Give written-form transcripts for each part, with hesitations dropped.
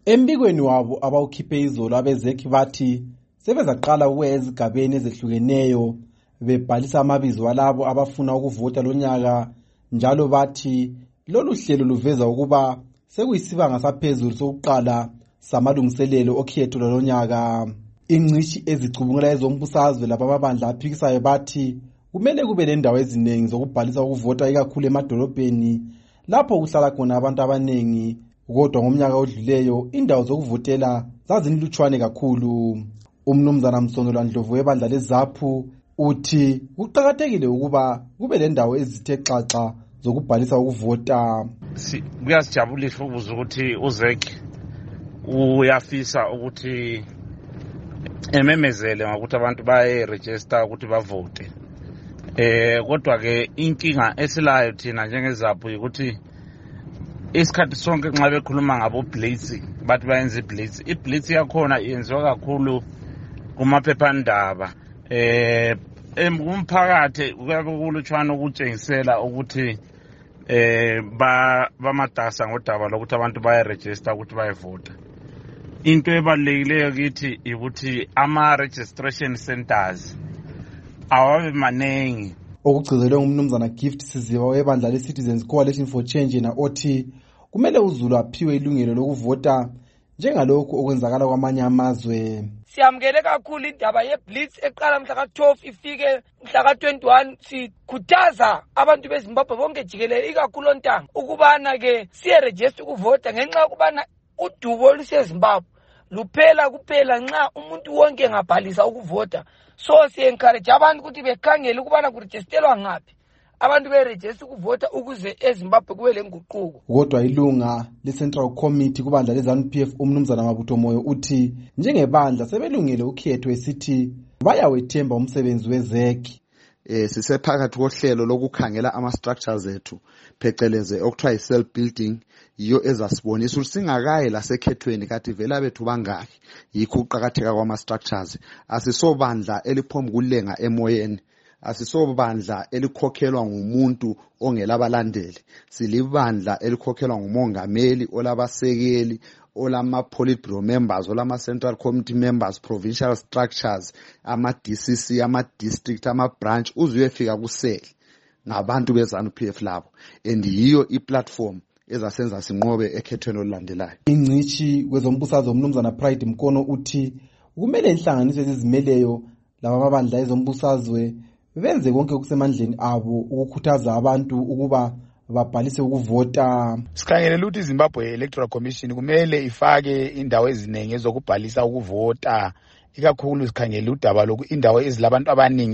Embikweni wabo abawukhiphe izolo abezekhi bathi sebezaqala ukuya ezigabeni ezehlukeneyo bebhalisa amabizo walabo abafuna ukuvota lonyaka, njalo bathi lolu hlelo luveza ukuba sekuyisibanga saphezulu sokuqala samalungiselelo okhetho lonyaka. Ingcishi ezicubungula ezombusazwe labamabandla aphikisayo bathi kumele kube lendawo eziningi zokubhalisa ukuvota ikakhulu emadolobheni lapho kuhlala khona abantu abaningi, kodwa ngomnyaka odluleyo indawo zokuvotela zazinlutshwane kakhulu. Umnumzana Msongelwa Ndlovu webandla leZAPU uthi kuqakathekile ukuba kube lendawo ezithe xaxa zokubhalisa ukuvota. Kuyasijabulisa ukuthi uZek uyafisa ukuthi ememezele ngokuthi abantu baye-register ukuthi bavote. Kodwa ke inkinga esilayo thina njengeZAPU ukuthi isikhathi sonke nxa bekhuluma ngabo blitz bathi bayenza iblitz. Iblitz yakhona yenziwa kakhulu kumaphephandaba. Umphakathi kuyabe kulutshwana ukutshengisela ukuthi bamatasa ngodaba lokuthi abantu baye-register ukuthi bayevota. Into ebalulekileyo kithi ukuthi ama-registration centers awabe manengi. Okugcizelwe ngumnumzana Gift Siziba webandla le-Citizens Coalition for Change othi kumele uZulu aphiwe ilungelo lokuvota njengalokhu okwenzakala kwamanye amazwe. Siyamukele kakhulu indaba yeblitz eqala mhla ka-12 ifike mhla ka-21. Sikhuthaza abantu beZimbabwe bonke jikelele ikakhulu ontanga ukubana ke siye-register ukuvota ngenxa yokubana udubo oluseZimbabwe luphela kuphela nxa umuntu wonke engabhalisa ukuvota. So siye-encourage abantu ukuthi bekhangele ukubana kuregistelwa ngaphi abantu be-register ukuvota ukuze eZimbabwe kube lenguquko. Kodwa ilunga le-Central Committee kubandla le-ZANU-PF umnumzana Mabutho Moyo uthi njengebandla sebelungile ukhetho esithi bayawethemba umsebenzi wezekhi. Sisephakathi kohlelo lokukhangela ama-structures ethu pheceleze okuthiwa yi-cell building, yiyo ezasibonisa ukuthi singakayi lasekhethweni kathi vela bethu bangaki. Yikho ukuqakatheka kwama-structures. Asisobandla eliphomba ukulenga emoyeni, asisobandla elikhokhelwa ngumuntu ongelabalandeli. Silibandla elikhokhelwa ngumongameli, olabasekeli, olama-politburo members, olama-central committee members, provincial structures, ama-DCC, ama-district, ama-branch, uzuyefika kuseli ngabantu beZANU-PF labo. And yiyo i-platform ezasenza sinqobe ekhethweni olulandelayo. Ingcishi kwezombusazwe umnumzana Pride Mkono uthi kumele inhlanganiso ezizimeleyo labamabandla ezombusazwe benze konke okusemandleni abo ukukhuthaza abantu ukuba babhalise ukuvota. Sikhangele ukuthi iZimbabwe Electoral Commission kumele ifake indawo eziningi ezokubhalisa ukuvota, ikakhulu sikhangele udaba lokhu indawo ezilabantu abaningi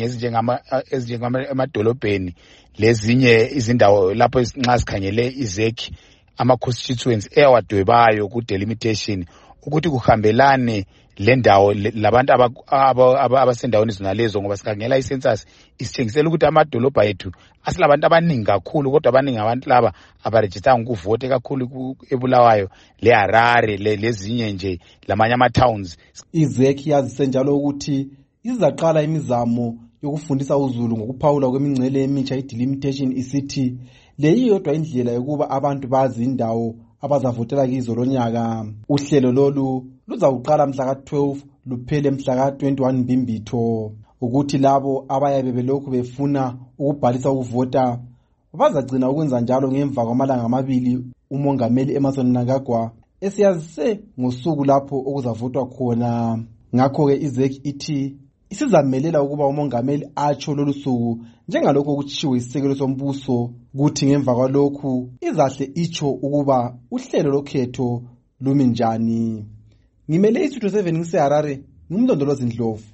ezinjengamadolobheni lezinye izindawo lapho nxa sikhangele izekhi ama-constituents eyawadwebayo ku-delimitation ukuthi kuhambelane lendawo labantu abasendaweni zonalezo, ngoba sikhangela i-census isitshengisela ukuthi amadolobha ethu asilabantu abaningi kakhulu, kodwa abaningi abantu laba abarejistanga ukuvota kakhulu eBulawayo leHarare lezinye nje lamanye ama-towns. Izekhi yazise njalo ukuthi izaqala imizamo yokufundisa uZulu ngokuphawula kwemingcele emitsha i-delimitation isithi leyiyodwa indlela yokuba abantu bazi indawo abazavotela kizo lonyaka. Uhlelo lolu luzawuqala mhla ka-12 luphele mhla ka-21 Mbimbitho, ukuthi labo abayabe belokhu befuna ukubhalisa ukuvota bazagcina ukwenza njalo ngemva kwamalanga amabili umongameli Emmerson Mnangagwa esiyazise ngosuku lapho okuzavotwa khona. Ngakho-ke izekhi ithi isizamelela ukuba umongameli atsho lolu suku njengalokho okutshiwo isisekelo sombuso, kuthi ngemva kwalokhu izahle itsho ukuba uhlelo lokhetho lumi njani. Ngimele iStudio 7 ngiseHarare, ngumlondolozi Ndlovu.